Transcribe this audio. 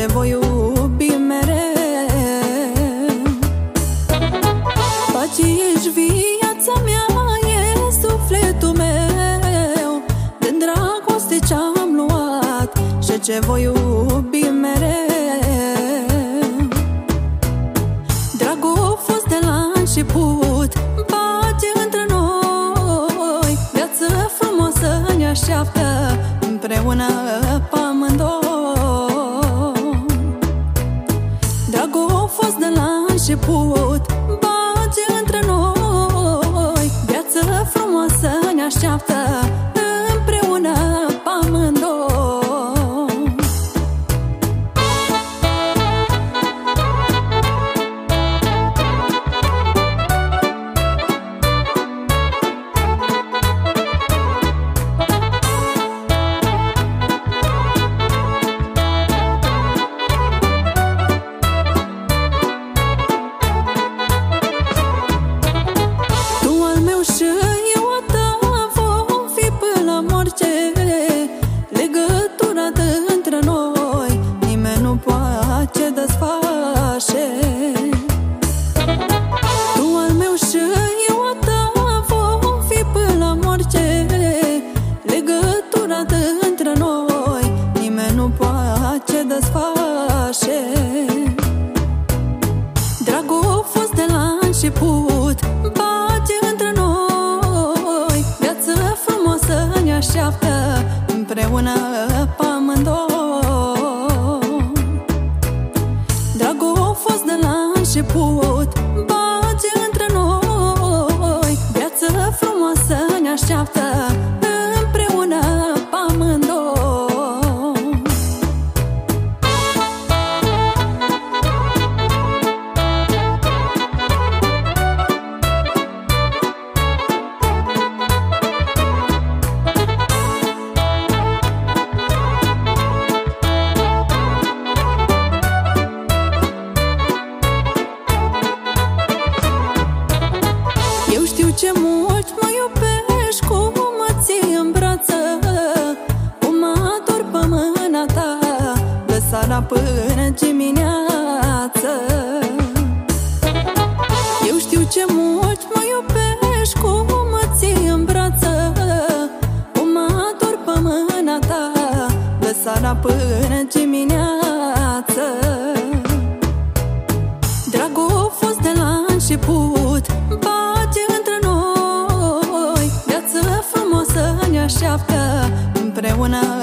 ce voi iubi mereu. Pace ești viața mea, e sufletul meu. Din dragoste ce-am luat și ce voi iubi mereu. Dragul a fost de la început, pace între noi. Viață frumoasă ne așteaptă împreună pe amândoi. Dragul a fost de la început, pace între noi. Viață frumoasă ne așteaptă împreună pe amândoi. Legătura dintre noi nimeni nu poate desface. Tu al meu și eu a ta, vom fi până la moarte. Legătura dintre noi nimeni nu poate desface. Dragul a fost de la început, pace între noi. Viață frumoasă ne așteaptă împreună pe amândoi. Dragul a fost de la început, pace între noi. Viață frumoasă ne așteaptă împreună pe amândoi. Ce mult mă iubești, cum mă ții în brață, cum mă ador pe mâna ta, de seara până dimineață. Eu știu ce mult mă iubești, cum mă ții în brață, cum mă ador pe mâna ta, de seara până dimineață. Dragul a fost de la început, pace între noi. Viață frumoasă ne așteaptă împreună